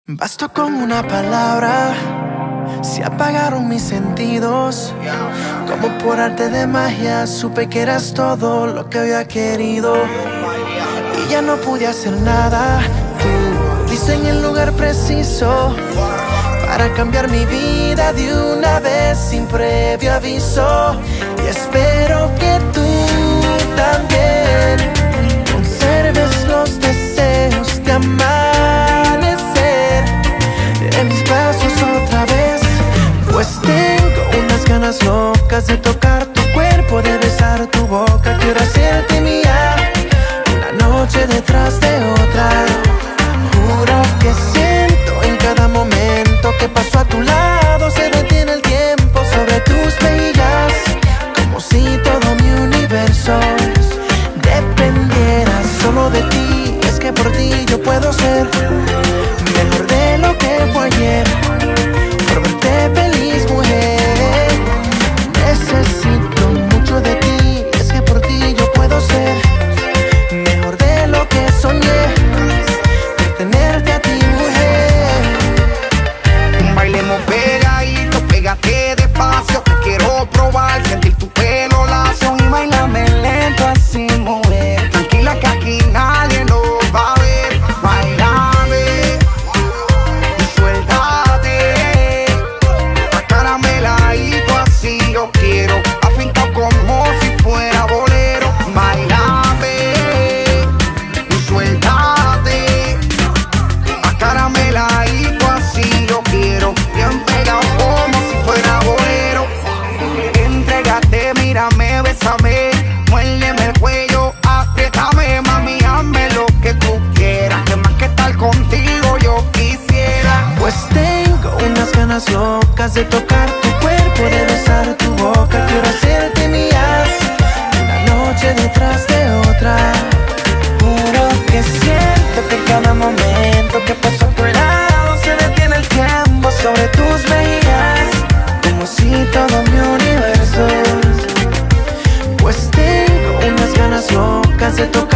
Bastó con una palabra, se apagaron mis sentidos. Como por arte de magia supe que eras todo lo que había querido. Y ya no pude hacer nada, tú diste en el lugar preciso para cambiar mi vida de una vez sin previo aviso. Y espero que tú también conserves los deseos de amanecer en mis brazos otra vez, pues tengo unas ganas locas de tocar tu cuerpo, de besar tu boca. Quiero hacerte mía una noche detrás de otra. Juro que siento en cada momento que paso a tu lado, se detiene el tiempo sobre tus mejillas, como si todo mi universo dependiera solo de ti. Es que por ti yo puedo ser mejor de lo que fue ayer, por verte feliz, mujer. Necesito mucho de ti, es que por ti yo puedo ser mejor de lo que soñé, por tenerte a ti, mujer. Bailemos pegadito, pégate despacio, te quiero probar, sentir tu pelo lacio y bailame lento así, mujer. Tranquila que aquí nadie nos va a ver. Bailame y suéltate, acarameladito así yo quiero, afincado como si fuera bolero. Bailame y suéltate, acarameladito así yo quiero, bien pegado como si fuera bolero. Entrégate, mírame, bésame, muérdeme el cuello, apriétame, mami, hazme lo que tú quieras, que más que estar contigo yo quisiera. Pues tengo unas ganas locas de tocar tu cuerpo, de besar tu boca. Quiero hacerte mía una noche detrás de otra. Juro que siento que cada momento que paso a tu lado se detiene el tiempo sobre tus mejillas, como si todo mi universo. Pues tengo unas ganas locas de tocar